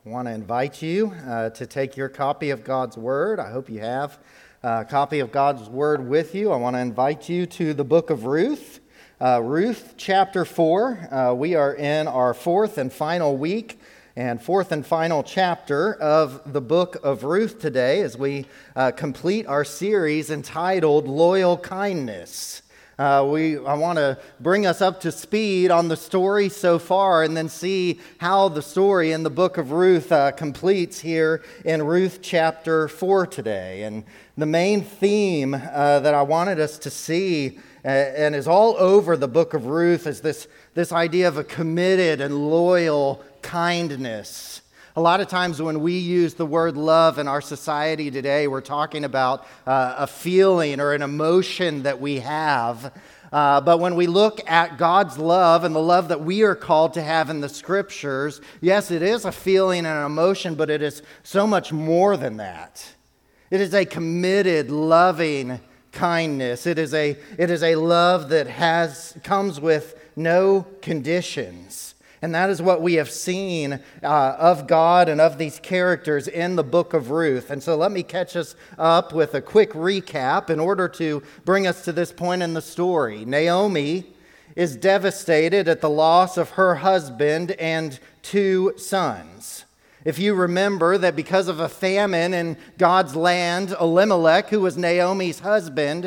I want to invite you to take your copy of God's Word. I hope you have a copy of God's Word with you. I want to invite you to the book of Ruth. Ruth chapter 4. We are in our fourth and final week and fourth and final chapter of the book of Ruth today as we complete our series entitled Loyal Kindness. I want to bring us up to speed on the story so far and then see how the story in the book of Ruth completes here in Ruth chapter 4 today. And the main theme that I wanted us to see and is all over the book of Ruth is this idea of a committed and loyal kindness. A lot of times when we use the word love in our society today, we're talking about a feeling or an emotion that we have. But when we look at God's love and the love that we are called to have in the Scriptures, yes, it is a feeling and an emotion, but it is so much more than that. It is a committed, loving kindness. It is a love that comes with no conditions. And that is what we have seen of God and of these characters in the book of Ruth. And so let me catch us up with a quick recap in order to bring us to this point in the story. Naomi is devastated at the loss of her husband and 2 sons. If you remember that because of a famine in God's land, Elimelech, who was Naomi's husband,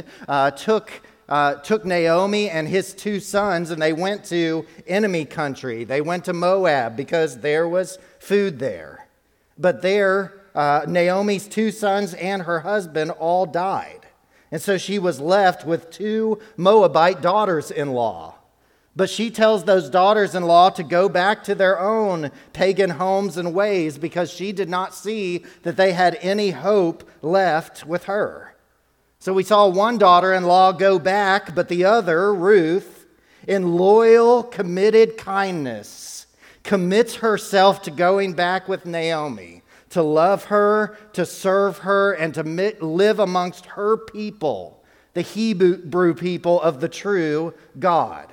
took Naomi and his 2 sons, and they went to enemy country. They went to Moab because there was food there. But there, Naomi's 2 sons and her husband all died. And so she was left with 2 Moabite daughters-in-law. But she tells those daughters-in-law to go back to their own pagan homes and ways because she did not see that they had any hope left with her. So we saw one daughter-in-law go back, but the other, Ruth, in loyal, committed kindness, commits herself to going back with Naomi, to love her, to serve her, and to live amongst her people, the Hebrew people of the true God.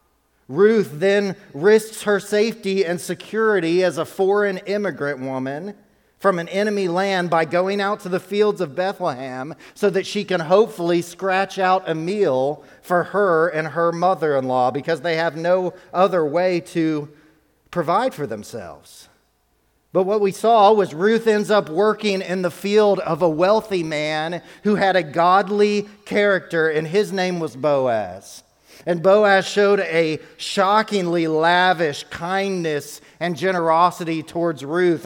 Ruth then risks her safety and security as a foreign immigrant woman from an enemy land by going out to the fields of Bethlehem so that she can hopefully scratch out a meal for her and her mother-in-law because they have no other way to provide for themselves. But what we saw was Ruth ends up working in the field of a wealthy man who had a godly character, and his name was Boaz. And Boaz showed a shockingly lavish kindness and generosity towards Ruth,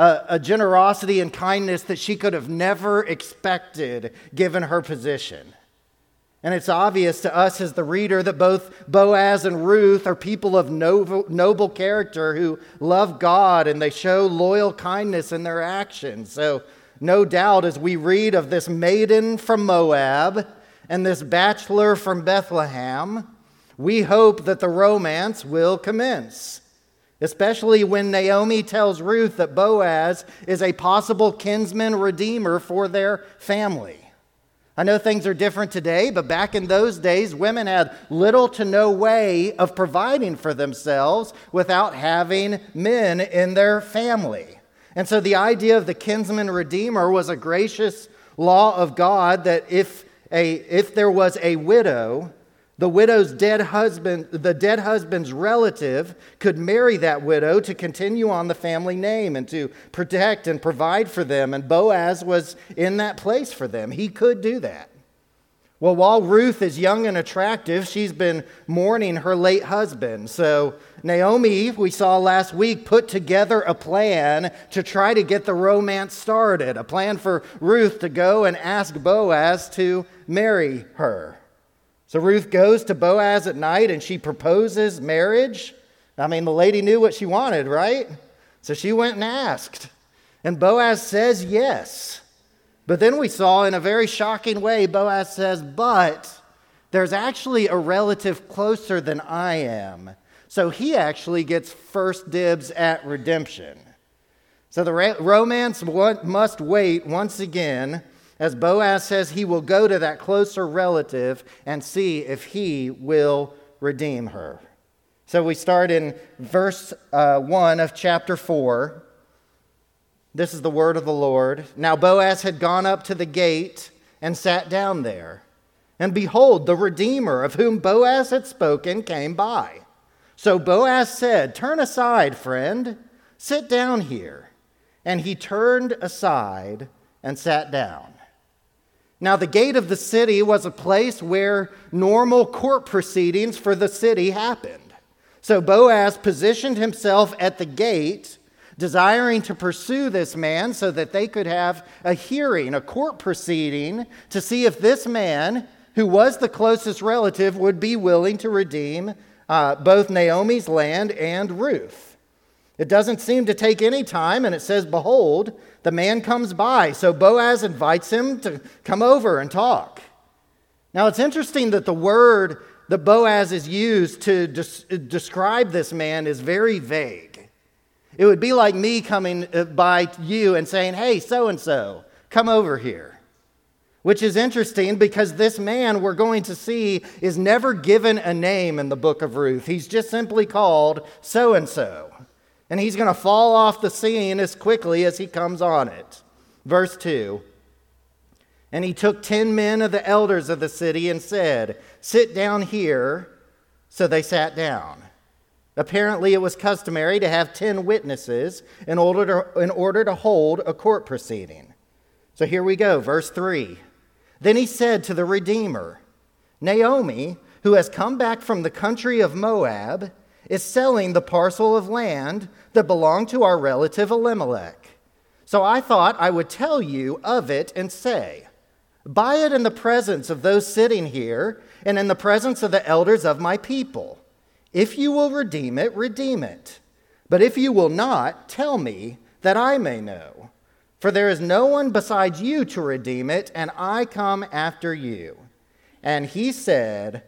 a generosity and kindness that she could have never expected given her position. And it's obvious to us as the reader that both Boaz and Ruth are people of noble character who love God and they show loyal kindness in their actions. So no doubt as we read of this maiden from Moab and this bachelor from Bethlehem, we hope that the romance will commence, especially when Naomi tells Ruth that Boaz is a possible kinsman redeemer for their family. I know things are different today, but back in those days, women had little to no way of providing for themselves without having men in their family. And so the idea of the kinsman redeemer was a gracious law of God that if there was a widow, the dead husband's relative could marry that widow to continue on the family name and to protect and provide for them. And Boaz was in that place for them. He could do that. Well, while Ruth is young and attractive, she's been mourning her late husband. So Naomi, we saw last week, put together a plan to try to get the romance started, a plan for Ruth to go and ask Boaz to marry her. So Ruth goes to Boaz at night and she proposes marriage. I mean, the lady knew what she wanted, right? So she went and asked. And Boaz says yes. But then we saw in a very shocking way, Boaz says, but there's actually a relative closer than I am. So he actually gets first dibs at redemption. So the romance must wait once again as Boaz says he will go to that closer relative and see if he will redeem her. So we start in verse 1 of chapter 4. This is the word of the Lord. Now Boaz had gone up to the gate and sat down there. And behold, the Redeemer of whom Boaz had spoken came by. So Boaz said, "Turn aside, friend, sit down here." And he turned aside and sat down. Now the gate of the city was a place where normal court proceedings for the city happened. So Boaz positioned himself at the gate, desiring to pursue this man so that they could have a hearing, a court proceeding, to see if this man, who was the closest relative, would be willing to redeem both Naomi's land and Ruth. It doesn't seem to take any time, and it says, behold, the man comes by. So Boaz invites him to come over and talk. Now it's interesting that the word that Boaz is used to describe this man is very vague. It would be like me coming by you and saying, "Hey, so-and-so, come over here." Which is interesting because this man we're going to see is never given a name in the book of Ruth. He's just simply called so-and-so. And he's going to fall off the scene as quickly as he comes on it. Verse 2. And he took 10 men of the elders of the city and said, "Sit down here." So they sat down. Apparently it was customary to have 10 witnesses in order to hold a court proceeding. So here we go, verse 3. Then he said to the Redeemer, "Naomi, who has come back from the country of Moab, is selling the parcel of land that belonged to our relative Elimelech. So I thought I would tell you of it and say, buy it in the presence of those sitting here and in the presence of the elders of my people. If you will redeem it, redeem it. But if you will not, tell me that I may know. For there is no one besides you to redeem it, and I come after you." And he said,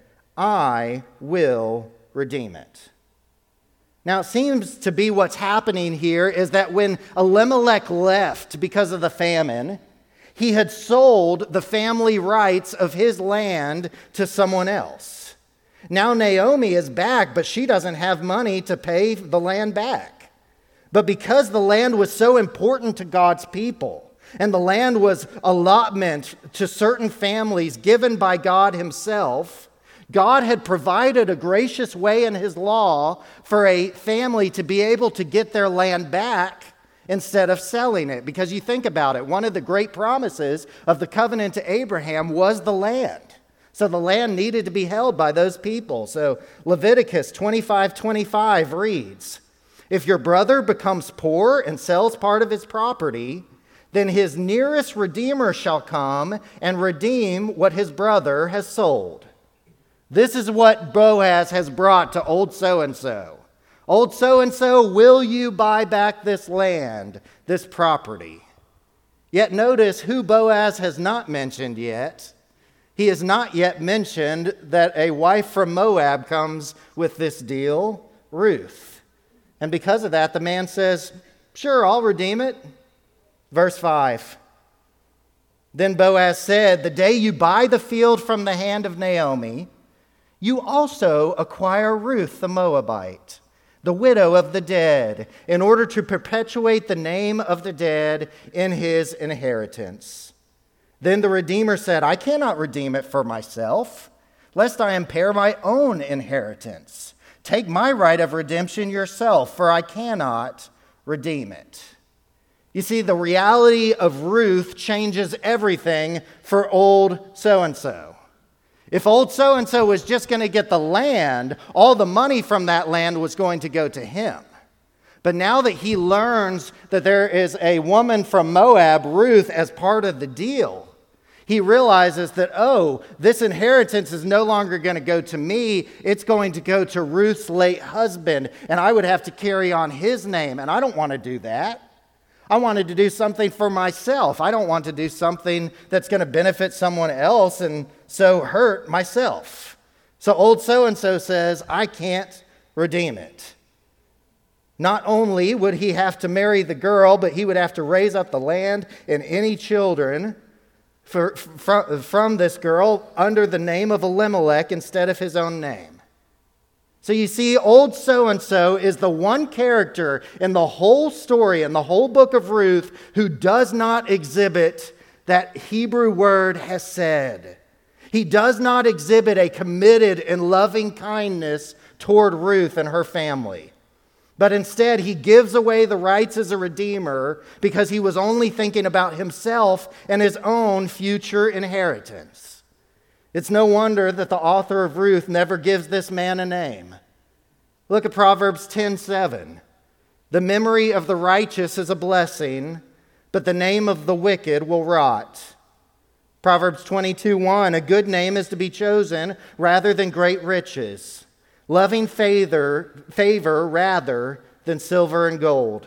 "I will redeem it." Now, it seems to be what's happening here is that when Elimelech left because of the famine, he had sold the family rights of his land to someone else. Now Naomi is back, but she doesn't have money to pay the land back. But because the land was so important to God's people, and the land was allotment to certain families given by God himself, God had provided a gracious way in his law for a family to be able to get their land back instead of selling it. Because you think about it, one of the great promises of the covenant to Abraham was the land. So the land needed to be held by those people. So Leviticus 25:25 reads, "If your brother becomes poor and sells part of his property, then his nearest redeemer shall come and redeem what his brother has sold." This is what Boaz has brought to old so-and-so. "Old so-and-so, will you buy back this land, this property?" Yet notice who Boaz has not mentioned yet. He has not yet mentioned that a wife from Moab comes with this deal, Ruth. And because of that, the man says, "Sure, I'll redeem it." Verse 5. Then Boaz said, "The day you buy the field from the hand of Naomi, you also acquire Ruth the Moabite, the widow of the dead, in order to perpetuate the name of the dead in his inheritance." Then the Redeemer said, "I cannot redeem it for myself, lest I impair my own inheritance. Take my right of redemption yourself, for I cannot redeem it." You see, the reality of Ruth changes everything for old so-and-so. If old so-and-so was just going to get the land, all the money from that land was going to go to him. But now that he learns that there is a woman from Moab, Ruth, as part of the deal, he realizes that, this inheritance is no longer going to go to me. It's going to go to Ruth's late husband, and I would have to carry on his name, and I don't want to do that. I wanted to do something for myself. I don't want to do something that's going to benefit someone else and so hurt myself. So old so-and-so says, "I can't redeem it." Not only would he have to marry the girl, but he would have to raise up the land and any children from this girl under the name of Elimelech instead of his own name. So you see, old so-and-so is the one character in the whole story, in the whole book of Ruth, who does not exhibit that Hebrew word hesed. He does not exhibit a committed and loving kindness toward Ruth and her family. But instead, he gives away the rights as a redeemer because he was only thinking about himself and his own future inheritance. It's no wonder that the author of Ruth never gives this man a name. Look at Proverbs 10:7. The memory of the righteous is a blessing, but the name of the wicked will rot. Proverbs 22:1. A good name is to be chosen rather than great riches, loving favor rather than silver and gold.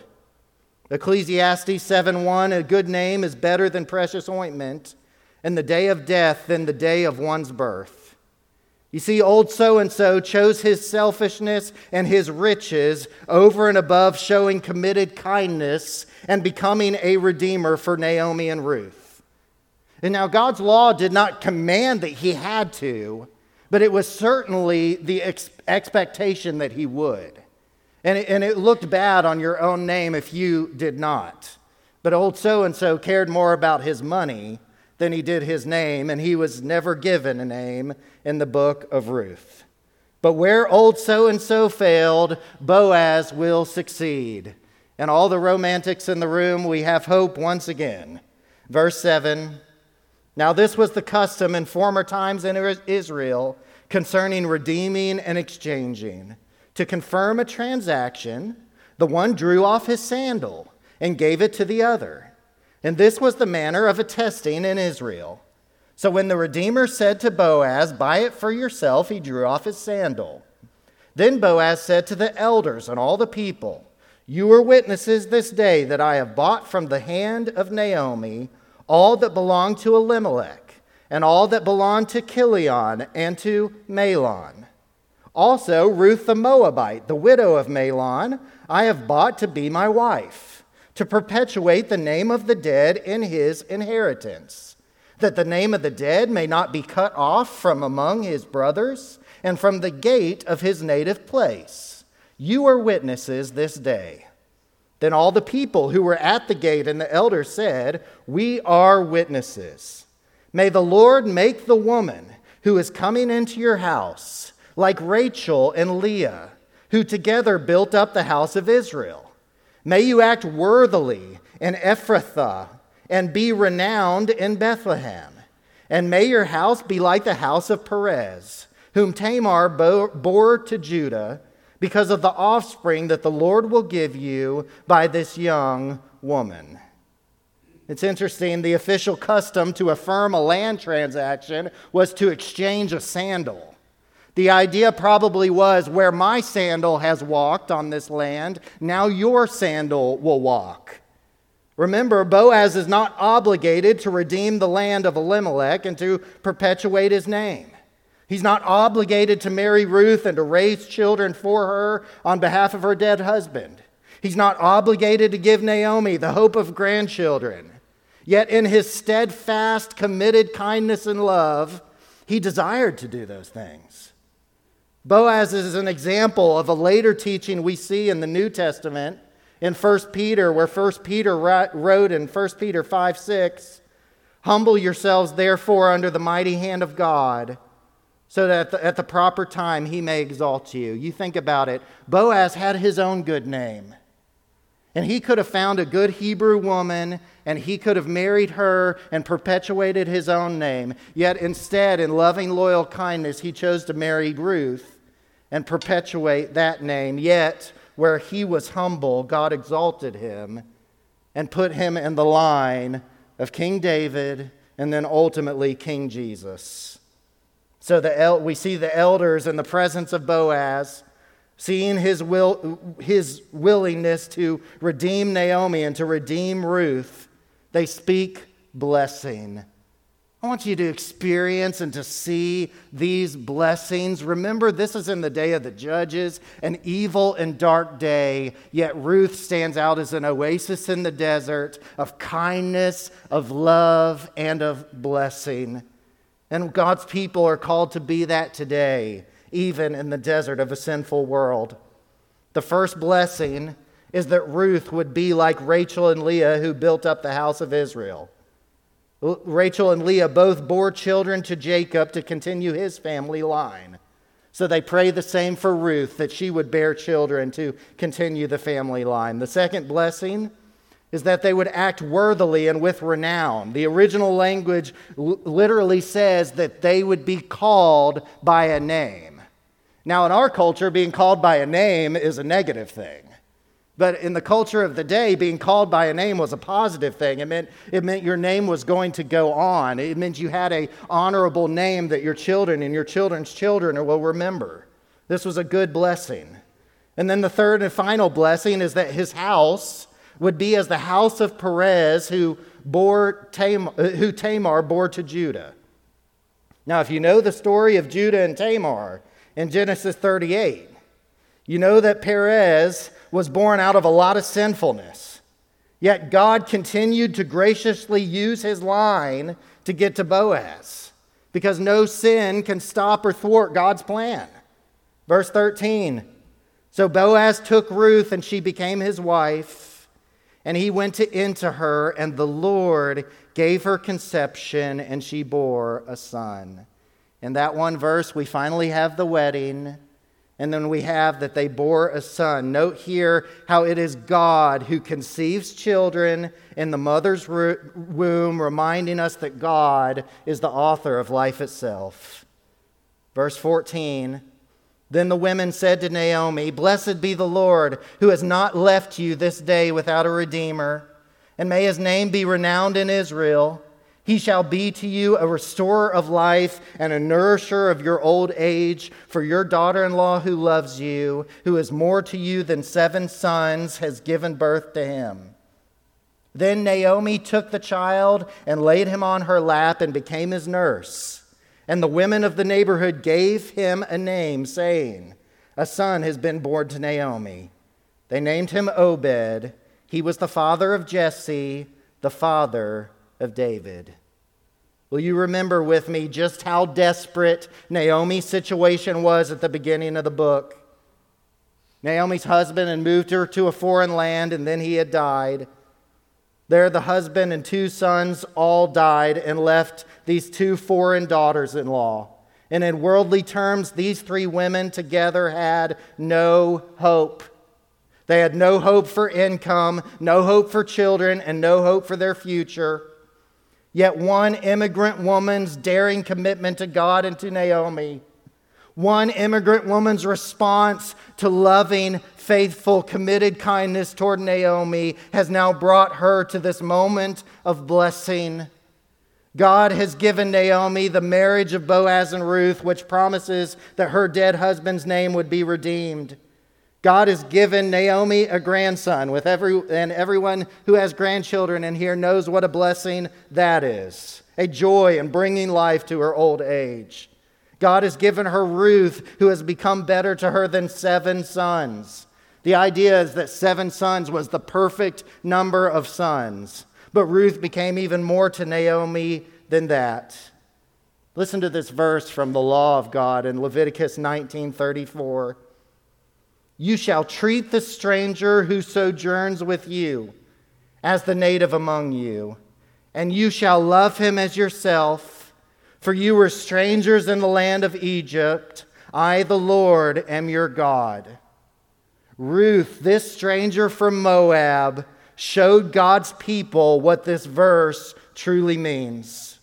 Ecclesiastes 7:1. A good name is better than precious ointment, and the day of death than the day of one's birth. You see, old so-and-so chose his selfishness and his riches over and above showing committed kindness and becoming a redeemer for Naomi and Ruth. And now God's law did not command that he had to, but it was certainly the expectation that he would. And it looked bad on your own name if you did not. But old so-and-so cared more about his money than he did his name, and he was never given a name in the book of Ruth. But where old so-and-so failed, Boaz will succeed. And all the romantics in the room, we have hope once again. Verse 7, now this was the custom in former times in Israel concerning redeeming and exchanging. To confirm a transaction, the one drew off his sandal and gave it to the other. And this was the manner of attesting in Israel. So when the Redeemer said to Boaz, buy it for yourself, he drew off his sandal. Then Boaz said to the elders and all the people, you are witnesses this day that I have bought from the hand of Naomi all that belonged to Elimelech, and all that belonged to Chilion and to Mahlon. Also Ruth the Moabite, the widow of Mahlon, I have bought to be my wife, to perpetuate the name of the dead in his inheritance, that the name of the dead may not be cut off from among his brothers and from the gate of his native place. You are witnesses this day. Then all the people who were at the gate and the elders said, we are witnesses. May the Lord make the woman who is coming into your house like Rachel and Leah, who together built up the house of Israel. May you act worthily in Ephrathah and be renowned in Bethlehem. And may your house be like the house of Perez, whom Tamar bore to Judah, because of the offspring that the Lord will give you by this young woman. It's interesting, the official custom to affirm a land transaction was to exchange a sandal. The idea probably was, where my sandal has walked on this land, now your sandal will walk. Remember, Boaz is not obligated to redeem the land of Elimelech and to perpetuate his name. He's not obligated to marry Ruth and to raise children for her on behalf of her dead husband. He's not obligated to give Naomi the hope of grandchildren. Yet in his steadfast, committed kindness and love, he desired to do those things. Boaz is an example of a later teaching we see in the New Testament in 1 Peter, where 1 Peter wrote in 1 Peter 5:6, humble yourselves therefore under the mighty hand of God, so that at the proper time he may exalt you. You think about it. Boaz had his own good name. And he could have found a good Hebrew woman, and he could have married her and perpetuated his own name. Yet instead, in loving, loyal kindness, he chose to marry Ruth and perpetuate that name. Yet, where he was humble, God exalted him and put him in the line of King David and then ultimately King Jesus. So we see the elders in the presence of Boaz, seeing his willingness to redeem Naomi and to redeem Ruth, they speak blessing. I want you to experience and to see these blessings. Remember, this is in the day of the judges, an evil and dark day, yet Ruth stands out as an oasis in the desert of kindness, of love, and of blessing. And God's people are called to be that today even in the desert of a sinful world. The first blessing is that Ruth would be like Rachel and Leah, who built up the house of Israel. Rachel and Leah both bore children to Jacob to continue his family line. So they pray the same for Ruth, that she would bear children to continue the family line. The second blessing is that they would act worthily and with renown. The original language literally says that they would be called by a name. Now, in our culture, being called by a name is a negative thing. But in the culture of the day, being called by a name was a positive thing. It meant your name was going to go on. It meant you had an honorable name that your children and your children's children will remember. This was a good blessing. And then the third and final blessing is that his house would be as the house of Perez, who Tamar bore to Judah. Now, if you know the story of Judah and Tamar in Genesis 38, you know that Perez was born out of a lot of sinfulness. Yet God continued to graciously use his line to get to Boaz, because no sin can stop or thwart God's plan. Verse 13, so Boaz took Ruth, and she became his wife, and he went into her, and the Lord gave her conception, and she bore a son. In that one verse, we finally have the wedding. And then we have that they bore a son. Note here how it is God who conceives children in the mother's womb, reminding us that God is the author of life itself. Verse 14, then the women said to Naomi, blessed be the Lord, who has not left you this day without a redeemer, and may his name be renowned in Israel. He shall be to you a restorer of life and a nourisher of your old age, for your daughter-in-law who loves you, who is more to you than 7 sons, has given birth to him. Then Naomi took the child and laid him on her lap and became his nurse. And the women of the neighborhood gave him a name, saying, a son has been born to Naomi. They named him Obed. He was the father of Jesse, the father of David. Will you remember with me just how desperate Naomi's situation was at the beginning of the book? Naomi's husband had moved her to a foreign land, and then he had died. There, the husband and 2 sons all died and left these 2 foreign daughters-in-law. And in worldly terms, these 3 women together had no hope. They had no hope for income, no hope for children, and no hope for their future. Yet one immigrant woman's daring commitment to God and to Naomi, one immigrant woman's response to loving, faithful, committed kindness toward Naomi has now brought her to this moment of blessing. God has given Naomi the marriage of Boaz and Ruth, which promises that her dead husband's name would be redeemed. God has given Naomi a grandson, and everyone who has grandchildren in here knows what a blessing that is. A joy in bringing life to her old age. God has given her Ruth, who has become better to her than 7 sons. The idea is that 7 sons was the perfect number of sons. But Ruth became even more to Naomi than that. Listen to this verse from the law of God in Leviticus 19:34. You shall treat the stranger who sojourns with you as the native among you, and you shall love him as yourself, for you were strangers in the land of Egypt. I, the Lord, am your God. Ruth, this stranger from Moab, showed God's people what this verse truly means.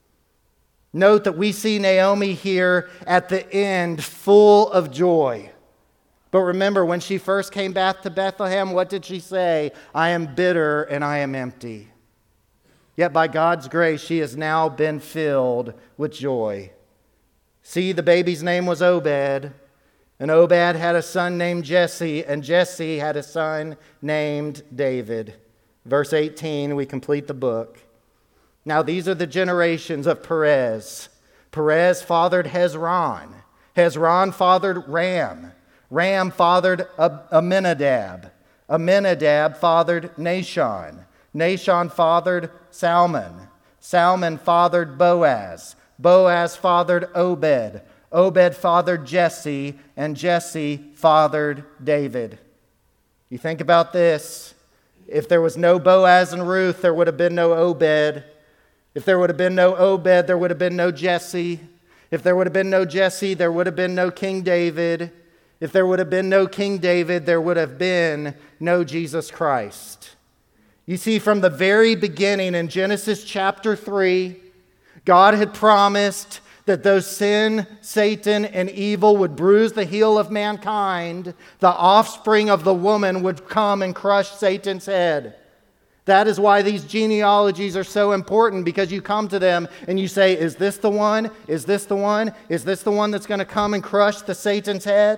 Note that we see Naomi here at the end full of joy. But remember, when she first came back to Bethlehem, what did she say? I am bitter and I am empty. Yet by God's grace, she has now been filled with joy. See, the baby's name was Obed, and Obed had a son named Jesse, and Jesse had a son named David. Verse 18, we complete the book. Now these are the generations of Perez. Perez fathered Hezron. Hezron fathered Ram. Ram fathered Amminadab. Amminadab fathered Nahshon. Nahshon fathered Salmon. Salmon fathered Boaz. Boaz fathered Obed. Obed fathered Jesse, and Jesse fathered David. You think about this. If there was no Boaz and Ruth, there would have been no Obed. If there would have been no Obed, there would have been no Jesse. If there would have been no Jesse, there would have been no King David. If there would have been no King David, there would have been no Jesus Christ. You see, from the very beginning in Genesis chapter 3, God had promised that though sin, Satan, and evil would bruise the heel of mankind, the offspring of the woman would come and crush Satan's head. That is why these genealogies are so important, because you come to them and you say, is this the one? Is this the one? Is this the one that's going to come and crush Satan's head?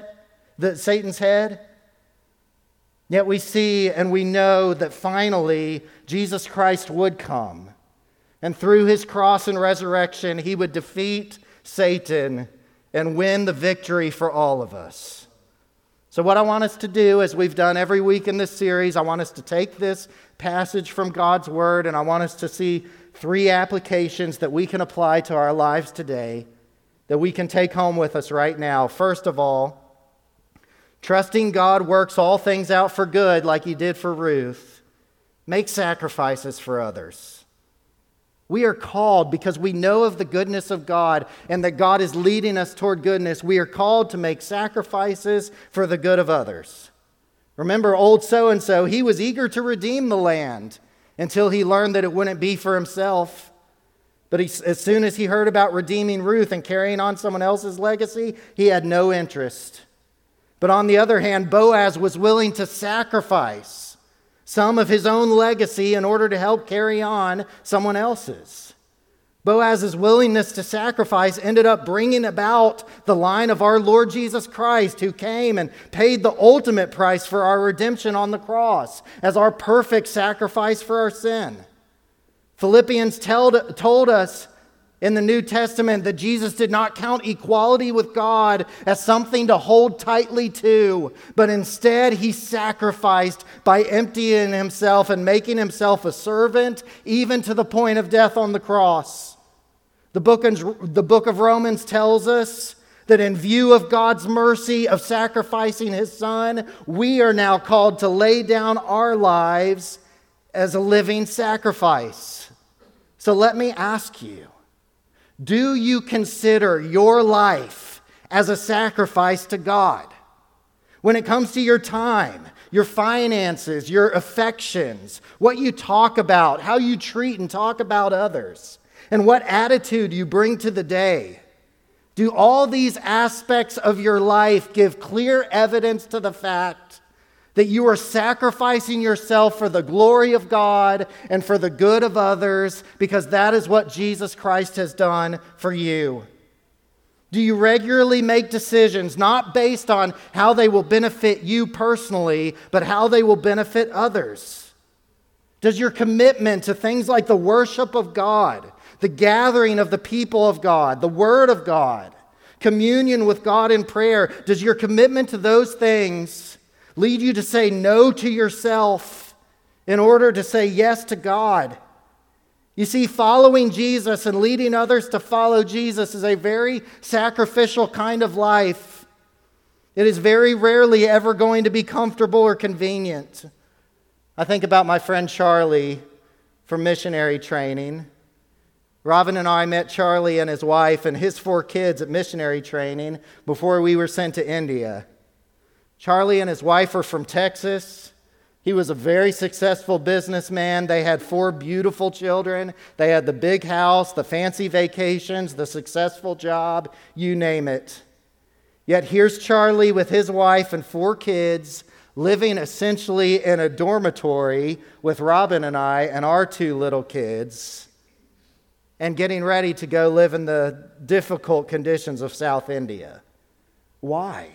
Yet we see and we know that finally Jesus Christ would come. And through his cross and resurrection, he would defeat Satan and win the victory for all of us. So what I want us to do, as we've done every week in this series, I want us to take this passage from God's Word, and I want us to see 3 applications that we can apply to our lives today, that we can take home with us right now. First of all, trusting God works all things out for good like he did for Ruth. Make sacrifices for others. We are called, because we know of the goodness of God and that God is leading us toward goodness, we are called to make sacrifices for the good of others. Remember old so-and-so, he was eager to redeem the land until he learned that it wouldn't be for himself. But as soon as he heard about redeeming Ruth and carrying on someone else's legacy, he had no interest. But on the other hand, Boaz was willing to sacrifice some of his own legacy in order to help carry on someone else's. Boaz's willingness to sacrifice ended up bringing about the line of our Lord Jesus Christ, who came and paid the ultimate price for our redemption on the cross as our perfect sacrifice for our sin. Philippians told us in the New Testament that Jesus did not count equality with God as something to hold tightly to, but instead he sacrificed by emptying himself and making himself a servant, even to the point of death on the cross. The book of Romans tells us that in view of God's mercy of sacrificing his Son, we are now called to lay down our lives as a living sacrifice. So let me ask you, do you consider your life as a sacrifice to God? When it comes to your time, your finances, your affections, what you talk about, how you treat and talk about others, and what attitude you bring to the day, do all these aspects of your life give clear evidence to the fact that you are sacrificing yourself for the glory of God and for the good of others, because that is what Jesus Christ has done for you? Do you regularly make decisions not based on how they will benefit you personally, but how they will benefit others? Does your commitment to things like the worship of God, the gathering of the people of God, the Word of God, communion with God in prayer, does your commitment to those things lead you to say no to yourself in order to say yes to God? You see, following Jesus and leading others to follow Jesus is a very sacrificial kind of life. It is very rarely ever going to be comfortable or convenient. I think about my friend Charlie from missionary training. Robin and I met Charlie and his wife and his 4 kids at missionary training before we were sent to India. Charlie and his wife are from Texas. He was a very successful businessman. They had 4 beautiful children. They had the big house, the fancy vacations, the successful job, you name it. Yet here's Charlie with his wife and 4 kids living essentially in a dormitory with Robin and I and our 2 little kids, and getting ready to go live in the difficult conditions of South India. Why?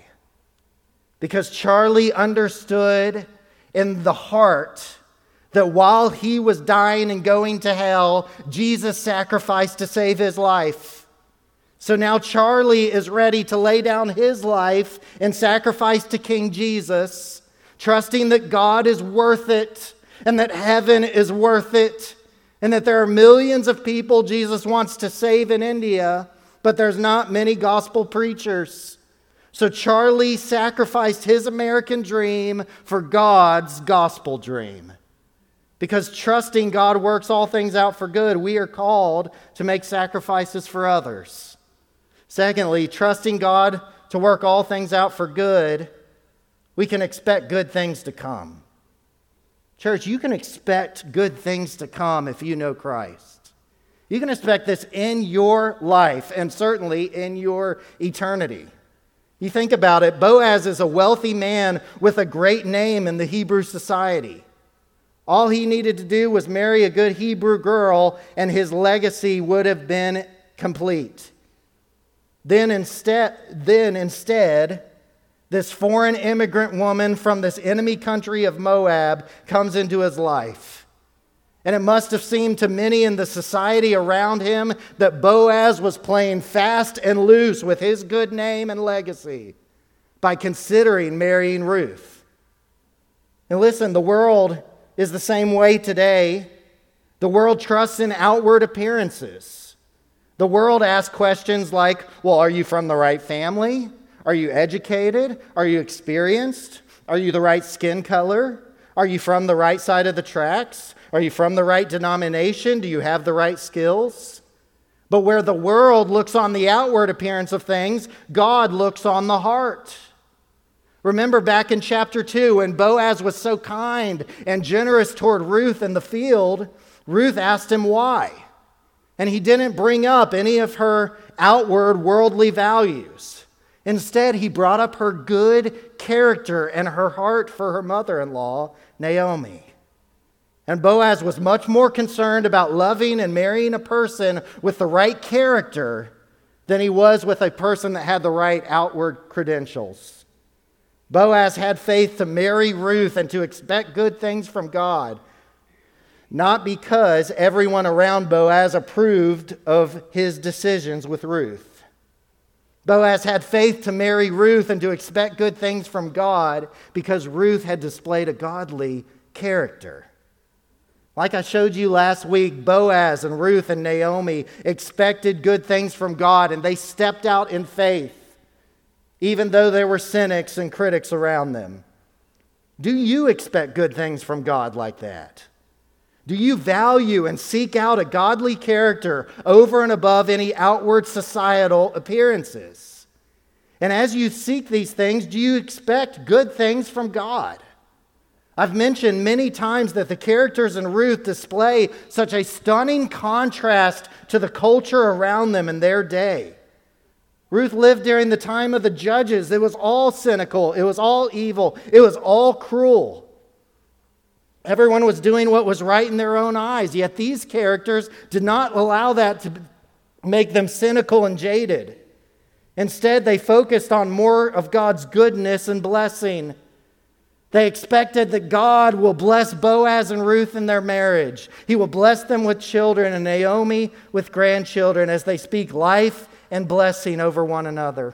Because Charlie understood in the heart that while he was dying and going to hell, Jesus sacrificed to save his life. So now Charlie is ready to lay down his life and sacrifice to King Jesus, trusting that God is worth it and that heaven is worth it and that there are millions of people Jesus wants to save in India, but there's not many gospel preachers. So Charlie sacrificed his American dream for God's gospel dream. Because trusting God works all things out for good, we are called to make sacrifices for others. Secondly, trusting God to work all things out for good, we can expect good things to come. Church, you can expect good things to come if you know Christ. You can expect this in your life and certainly in your eternity. You think about it, Boaz is a wealthy man with a great name in the Hebrew society. All he needed to do was marry a good Hebrew girl, and his legacy would have been complete. Then instead, this foreign immigrant woman from this enemy country of Moab comes into his life. And it must have seemed to many in the society around him that Boaz was playing fast and loose with his good name and legacy by considering marrying Ruth. And listen, the world is the same way today. The world trusts in outward appearances. The world asks questions like, well, are you from the right family? Are you educated? Are you experienced? Are you the right skin color? Are you from the right side of the tracks? Are you from the right denomination? Do you have the right skills? But where the world looks on the outward appearance of things, God looks on the heart. Remember back in chapter 2, when Boaz was so kind and generous toward Ruth in the field, Ruth asked him why. And he didn't bring up any of her outward worldly values. Instead, he brought up her good character and her heart for her mother-in-law, Naomi. And Boaz was much more concerned about loving and marrying a person with the right character than he was with a person that had the right outward credentials. Boaz had faith to marry Ruth and to expect good things from God, not because everyone around Boaz approved of his decisions with Ruth. Boaz had faith to marry Ruth and to expect good things from God because Ruth had displayed a godly character. Like I showed you last week, Boaz and Ruth and Naomi expected good things from God, and they stepped out in faith, even though there were cynics and critics around them. Do you expect good things from God like that? Do you value and seek out a godly character over and above any outward societal appearances? And as you seek these things, do you expect good things from God? I've mentioned many times that the characters in Ruth display such a stunning contrast to the culture around them in their day. Ruth lived during the time of the judges. It was all cynical. It was all evil. It was all cruel. Everyone was doing what was right in their own eyes. Yet these characters did not allow that to make them cynical and jaded. Instead, they focused on more of God's goodness and blessing. They expected that God will bless Boaz and Ruth in their marriage. He will bless them with children and Naomi with grandchildren as they speak life and blessing over one another.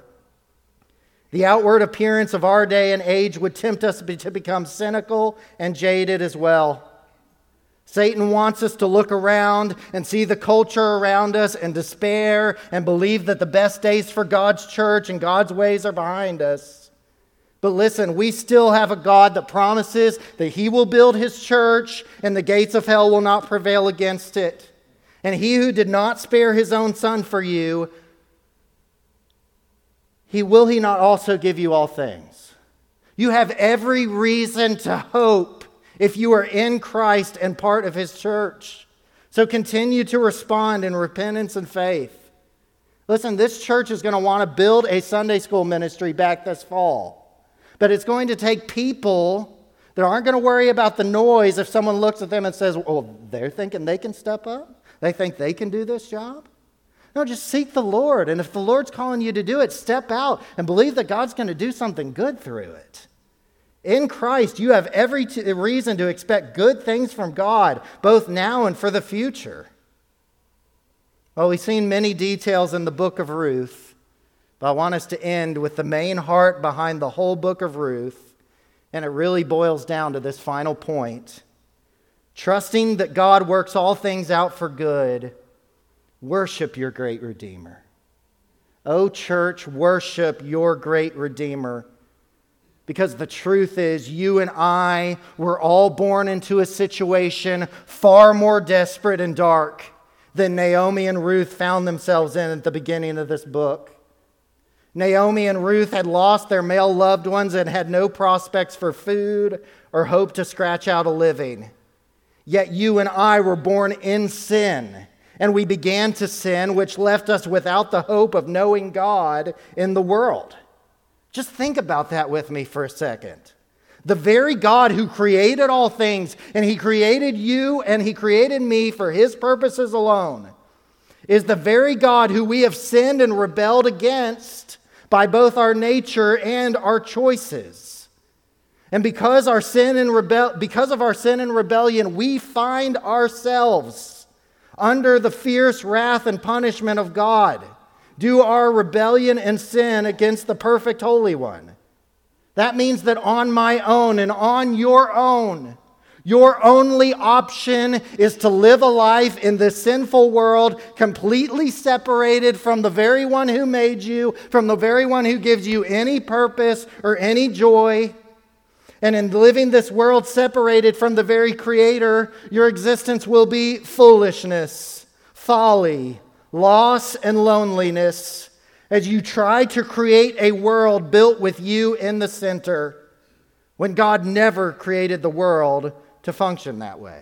The outward appearance of our day and age would tempt us to become cynical and jaded as well. Satan wants us to look around and see the culture around us and despair and believe that the best days for God's church and God's ways are behind us. But listen, we still have a God that promises that He will build His church and the gates of hell will not prevail against it. And He who did not spare His own Son for you, Will He not also give you all things? You have every reason to hope if you are in Christ and part of His church. So continue to respond in repentance and faith. Listen, this church is going to want to build a Sunday school ministry back this fall. But it's going to take people that aren't going to worry about the noise if someone looks at them and says, well, they're thinking they can step up? They think they can do this job? No, just seek the Lord. And if the Lord's calling you to do it, step out and believe that God's going to do something good through it. In Christ, you have every reason to expect good things from God, both now and for the future. Well, we've seen many details in the book of Ruth, but I want us to end with the main heart behind the whole book of Ruth, and it really boils down to this final point. Trusting that God works all things out for good, worship your great Redeemer. O church, worship your great Redeemer. Because the truth is, you and I were all born into a situation far more desperate and dark than Naomi and Ruth found themselves in at the beginning of this book. Naomi and Ruth had lost their male loved ones and had no prospects for food or hope to scratch out a living. Yet you and I were born in sin, and we began to sin, which left us without the hope of knowing God in the world. Just think about that with me for a second. The very God who created all things, and He created you and He created me for His purposes alone, is the very God who we have sinned and rebelled against by both our nature and our choices. And because of our sin and rebellion, we find ourselves under the fierce wrath and punishment of God due our rebellion and sin against the perfect Holy One. That means that on my own and on your own, your only option is to live a life in this sinful world completely separated from the very one who made you, from the very one who gives you any purpose or any joy. And in living this world separated from the very Creator, your existence will be foolishness, folly, loss, and loneliness as you try to create a world built with you in the center when God never created the world to function that way.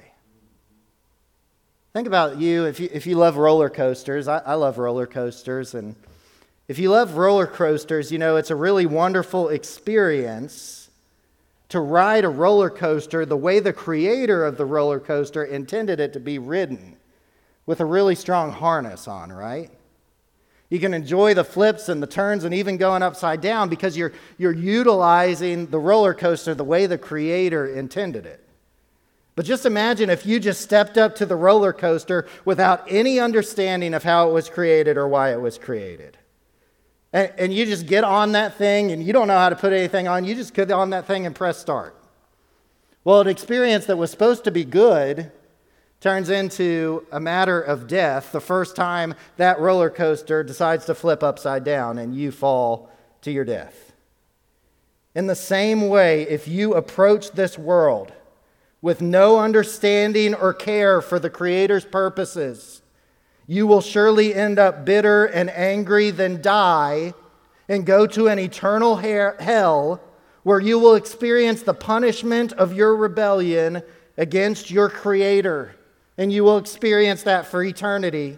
Think about you, if you love roller coasters. I love roller coasters, and if you love roller coasters, you know it's a really wonderful experience to ride a roller coaster the way the creator of the roller coaster intended it to be ridden, with a really strong harness on, right? You can enjoy the flips and the turns and even going upside down because you're utilizing the roller coaster the way the Creator intended it. But just imagine if you just stepped up to the roller coaster without any understanding of how it was created or why it was created. And you just get on that thing and you don't know how to put anything on. You just get on that thing and press start. Well, an experience that was supposed to be good turns into a matter of death the first time that roller coaster decides to flip upside down and you fall to your death. In the same way, if you approach this world with no understanding or care for the Creator's purposes, you will surely end up bitter and angry, then die and go to an eternal hell where you will experience the punishment of your rebellion against your Creator. And you will experience that for eternity.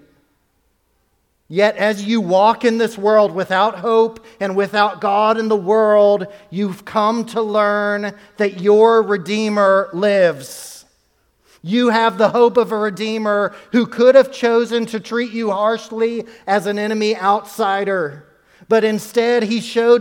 Yet as you walk in this world without hope and without God in the world, you've come to learn that your Redeemer lives. You have the hope of a Redeemer who could have chosen to treat you harshly as an enemy outsider. But instead, he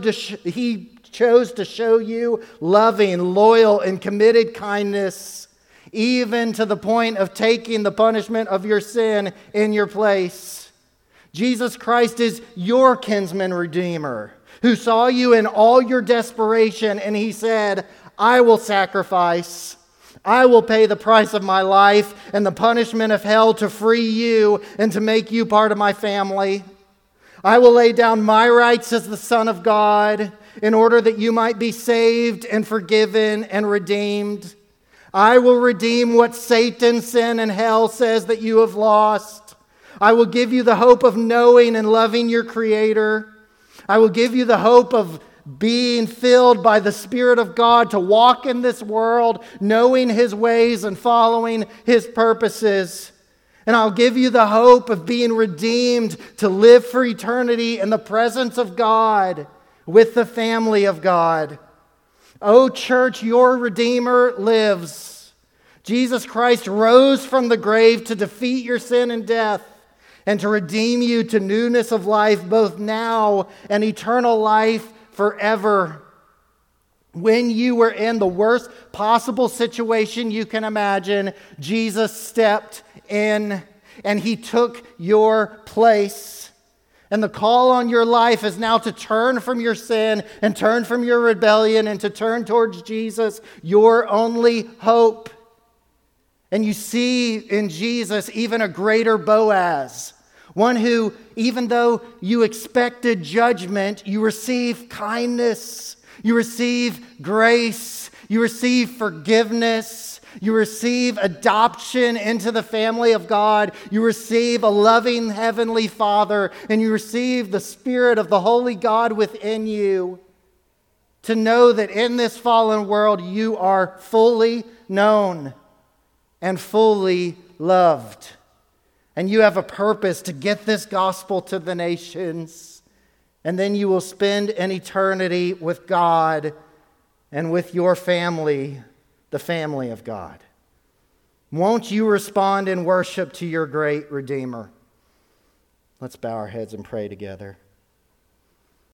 chose to show you loving, loyal, and committed kindness, even to the point of taking the punishment of your sin in your place. Jesus Christ is your kinsman redeemer, who saw you in all your desperation, and He said, I will sacrifice. I will pay the price of my life and the punishment of hell to free you and to make you part of my family. I will lay down my rights as the Son of God in order that you might be saved and forgiven and redeemed. I will redeem what Satan, sin, and hell says that you have lost. I will give you the hope of knowing and loving your Creator. I will give you the hope of being filled by the Spirit of God to walk in this world, knowing His ways and following His purposes. And I'll give you the hope of being redeemed to live for eternity in the presence of God with the family of God. O church, your Redeemer lives. Jesus Christ rose from the grave to defeat your sin and death and to redeem you to newness of life, both now and eternal life forever. When you were in the worst possible situation you can imagine, Jesus stepped in and He took your place. And the call on your life is now to turn from your sin and turn from your rebellion and to turn towards Jesus, your only hope. And you see in Jesus even a greater Boaz, One who, even though you expected judgment, you receive kindness, you receive grace, you receive forgiveness, you receive adoption into the family of God, you receive a loving Heavenly Father, and you receive the Spirit of the Holy God within you. To know that in this fallen world you are fully known and fully loved. And you have a purpose to get this gospel to the nations. And then you will spend an eternity with God and with your family, the family of God. Won't you respond in worship to your great Redeemer? Let's bow our heads and pray together.